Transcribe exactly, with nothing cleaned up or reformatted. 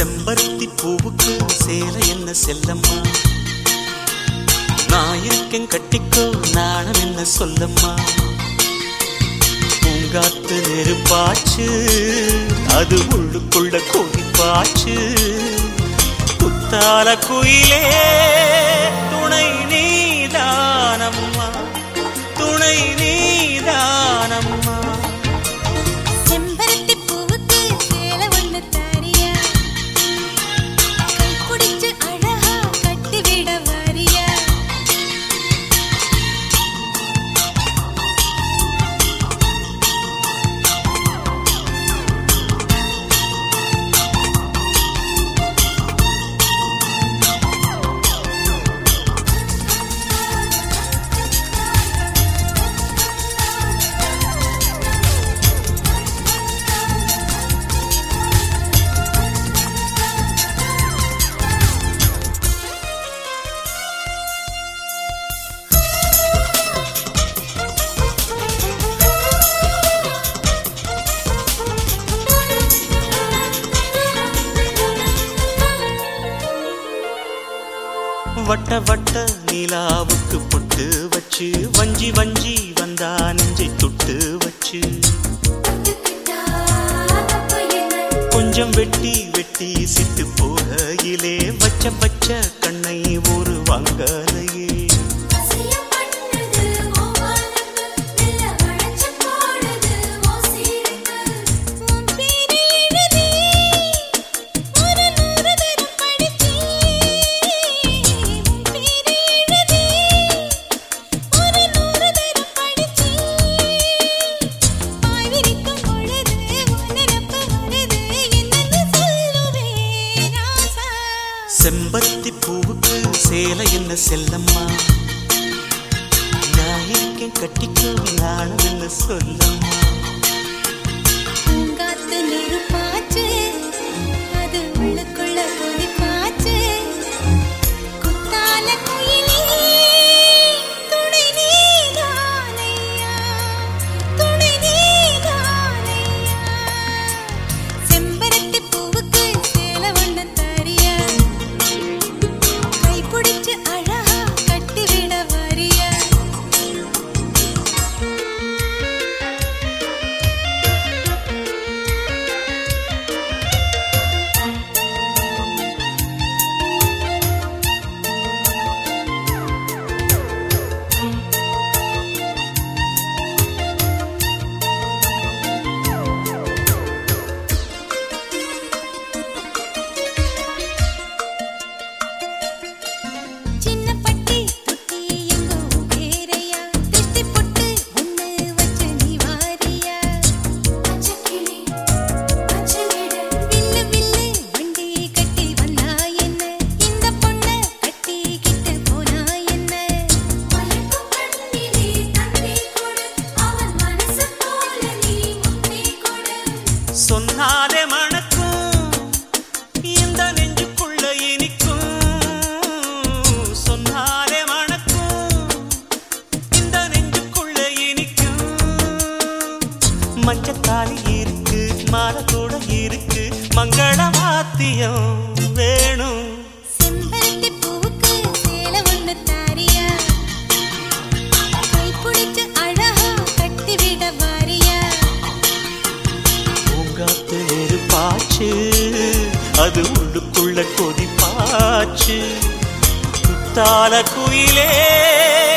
செம்பருத்தி பூவுக்கு சேலை என்ன செல்லம்மா, நான் இருக்கேன் கட்டிக்கோ நாணம் என்ன சொல்லம்மா. பூங்காத்து நெருப்பாச்சு அது உள்ளுக்குள்ள கொதிப்பாச்சு, குத்தால குயிலே துணை நீதானம்மா, துணை நீதானம்மா. வட்ட வட்ட நிலாவுக்கு பொட்டு வச்சு வஞ்சி வஞ்சி வந்தா நெஞ்சை தொட்டு வச்சு, கொஞ்சம் வெட்டி வெட்டி சிட்டு போகையிலே வச்ச பச்ச கண்ணை ஒரு வாங்கலையே. செம்பருத்தி பூவுக்கு சேலை என்ன செல்லம்மா, நான் இருக்கேன் கட்டிக்கோ நாணம் என்ன சொல்லம்மா. பூங்காத்து நெருப்பாச்சு அது உள்ளுக்குள்ள கொதிப்பாச்சு, குத்தால குயிலே துணை நீதானையா, துணை நீதானையா. செம்பருத்தி பூவுக்கு சேலை ஒண்ணு தரியா, கைப்பிடிச்சு அழகா கட்டிவிட வரியா. சொன்னாலே மணக்கும் இந்த நெஞ்சுக்குள்ள இனிக்கும், சொன்னாலே மணக்கும் இந்த நெஞ்சுக்குள்ள இனிக்கும். மஞ்சத்தாலி இருக்கு மாலை கூட இருக்கு, மங்கள வாத்தியம் வேணும். செம்பருத்தி பூவுக்கு சேலை ஒண்ணு தரியா, கைப்பிடிச்சு அழகா கட்டிவிட வரியா. பூங்காத்து நெருப்பாச்சு அது உள்ளுக்குள்ள கொதிப்பாச்சு, குத்தால குயிலே